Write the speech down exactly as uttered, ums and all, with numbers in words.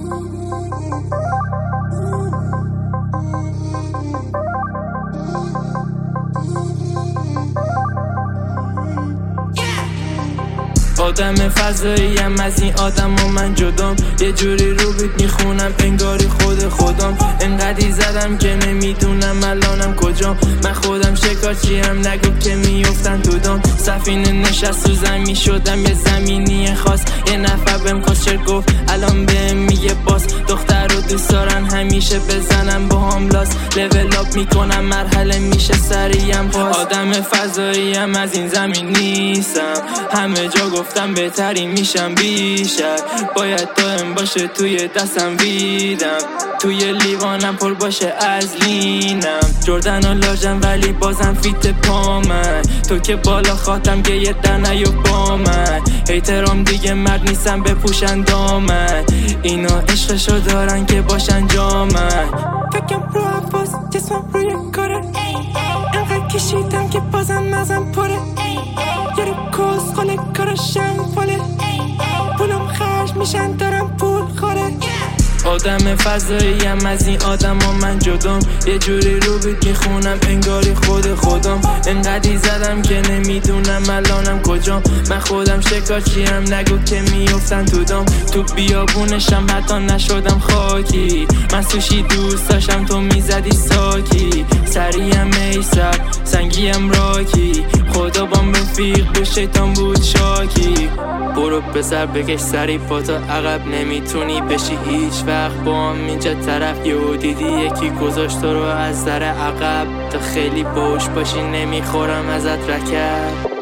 آدم فضاییم، از این آدم و من جدام. یه جوری رو بیت میخونم انگاری خود خودم. انقدی زدم که نمیدونم الانم کجام. من خودم شکارچیم، نگو که میفتن تو دام. سفینه نشست تو زمین شدم یه زمینی خاص. یه نفر بهم کسچر گفت الان بهم میگه باس. دختر رو دوست دارن همیشه بزنم با هم لاس. لول آپ میکنم مرحله میشه سریم پاس. آدم فضاییم، از این زمین نیستم. همه جا گفتم بهتری میشم بیشتر. باید دائم باشه توی دستم ویدم. توی لیوانم پر باشه از لینم. جردن و لاژم ولی بازم فیت پامن. تو که بالا خواستم که یه در نیو با من. هیترام دیگه مرد نیستم بپوشن دامن. اینا عشقشو دارن که باشن جامن. فکرم رو حواس جسمم روی کاره. انقدر کشیدم که بازم مزم پره. یه رو کس خاله کارشم فاله. پولم خرج میشن دارم پول خوره. آدم فضاییم، از این آدم ها من جدام. یه جوری رو بیت میخونم انگاری خود خودم. انقدی زدم که نمیدونم الانم کجام. من خودم شکارچیم، نگو که میفتن تو دام. تو بیابونشم حتی نشدم خاکی. من سوشی دوست داشتم تو میزدی ساکی. سریم ایسب سنگیم راکی. خدا بام رفیق به شیطان بود شاکی. برو بزر بکش سری پاتا عقب. نمیتونی بشی هیچ وقت با هم اینجا طرف. یهو دیدی یکی گذاشت تو رو از در عقب. تا خیلی باش باشی نمیخورم ازت رکب.